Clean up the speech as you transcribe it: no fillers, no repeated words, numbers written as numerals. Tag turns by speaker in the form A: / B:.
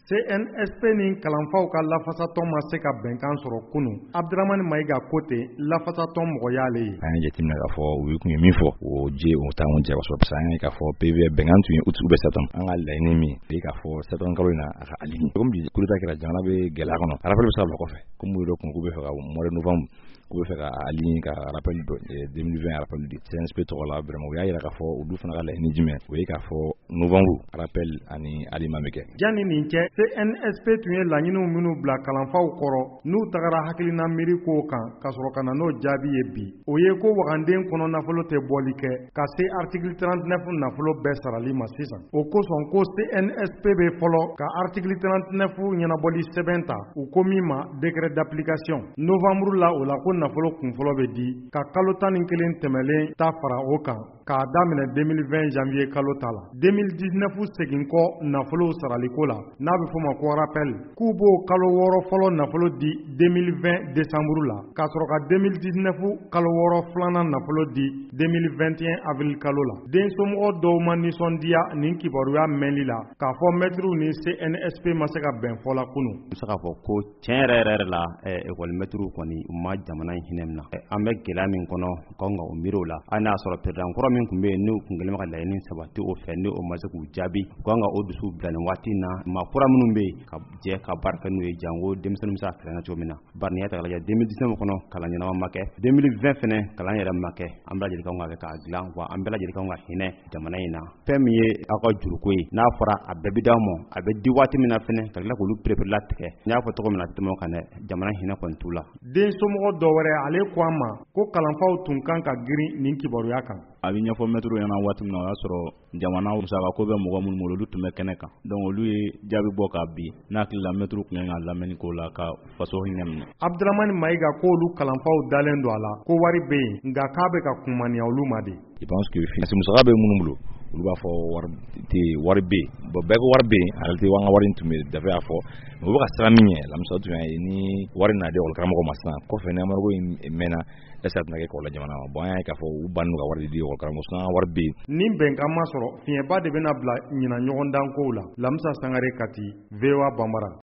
A: CNSP ni kalanfaw ka lafasatɔn ma se ka bɛnkan sɔrɔ kunun. Abdramane Mayiga ko ten lafasatɔn mɔgɔ y'ale ye.
B: An ye jateminɛ k'a fɔ u kun ye min fɔ o je o t'anw jɛ kosɛbɛ parce que an ye k'a fɔ PV bɛnkan tun ye août ou bien septembre. An ka laɲini min ye k'a fɔ septembre kalo in na a ka aligné. Comme bi coup d'état kɛra jamana bɛ gɛlɛya kɔnɔ. Rappel bɛ se ka bila kɔfɛ comme u yɛrɛ kun k'u bɛ fɛ ka mois de novembre u bɛ fɛ ka aligner ka rappel 2020 rappel di CNSP tɔgɔ la vraiment u y'a yira k'a fɔ olu fana ka laɲini jumɛn o ye k'a fɔ novembre rappel ani aliment bɛ kɛ.
A: Janni nin cɛ CNSP tun ye laɲiniw minnu bila kalanfaw kɔrɔ n'u tagara hakilina miiri ko kan ka sɔrɔ ka na n'o jaabi ye bi. O ye ko waganden kɔnɔ nafolo tɛ bɔli kɛ ka se article 39 nafolo bɛɛ sarali ma sisan. O kosɔn ko CNSP bɛ fɔlɔ ka article 39 ɲɛnabɔli sɛbɛn ta u ko min ma décret d'application. Novembre la o la ko nafolo kunfɔlɔ bɛ di ka kalo 11 tɛmɛlen ta fara o kan k'a daminɛ 2020 janvier kalo ta la. 2019 segin kɔ nafolo saraliko la n'a bɛ fɔ ma ko rappel k'u b'o kalo 6 fɔlɔ nafolo di 2020 décembre la k'a sɔrɔ ka 2019 kalo 6 filanan nafolo di 2021 avril kalo la. Den somɔgɔ dɔw ma nisɔndiya nin kibaruya mɛnli la k'a fɔ mɛtiriw ni CNSP ma se ka bɛn fɔ la kunun.
C: N bɛ se k'a fɔ ko tiɲɛ yɛrɛ la école mɛtiriw kɔni u ma jamana in hinɛ minɛ. An bɛ gɛlɛya min kɔnɔ kan ka o miir'o la hali n'a sɔrɔ président kɔrɔ min tun bɛ yen n'u kun kɛlen bɛ ka laɲini sabati o fɛ ni o ma se k'u jaabi kan ka o dusu bila nin waati in na maa kura minnu bɛ yen ka jɛ ka baara kɛ n'u ye jango denmisɛnnin bɛ se ka kalan cogo min na. Bari n'i y'a ta k'a lajɛ 2019 kɔnɔ kalan ɲɛnama ma kɛ 2020 fɛnɛ kalan yɛrɛ ma kɛ an bɛɛ lajɛlen kan ka kɛ k'a dilan wa an bɛɛ lajɛlen kan ka hinɛ jamana in na. Fɛn min ye aw ka juruko ye n'a fɔra a bɛɛ bi d'aw ma a bɛ di waati min na fɛnɛ ka tila k'olu perepere tigɛ n y'a fɔ cogo min na tɛmɛ kan dɛ jamana hinɛ kɔni t'u la.
A: Den somɔgɔ dɔ wɛrɛ ale ko an ma ko kalanfaw tun kan ka girin nin kibaruya kan.
D: A bɛ ɲɛfɔ mɛtiriw ɲɛna waati min na o y'a sɔrɔ jamana musaka ko bɛ mɔgɔ minnu bolo olu tun bɛ kɛnɛ kan donc olu ye jaabi bɔ k'a bin n'a hakili la mɛtiriw tun kan ka lamɛnni k'o la ka faso hinɛ minɛ.
A: Abdramane Mayiga ko olu kalanfaw dalen don a la ko wari bɛ yen nka k'a bɛ ka kumaniya olu ma de.
B: Je pense que finance musaka bɛ minnu bolo olu b'a fɔ wari bɛ yen bon bɛɛ ko wari bɛ yen en réalité an ka wari in tun bɛ dafe y'a fɔ mais u bɛ ka siran min ɲɛ lamisa tun y'a ye ni wari nana di école karamɔgɔ ma sisan kɔfɛ ni amadu ko in mɛnna est-ce que a tɛna kɛ kɔlɔlɔ jamana ma bon an y'a ye k'a fɔ u bannen don ka wari di école karamɔgɔ sinon an ka wari bɛ yen.
A: Nin bɛnkan ma sɔrɔ fiɲɛba de bɛna bila ɲinan ɲɔgɔn dan kow la Lamisa Sangare Kati VOA Bambara.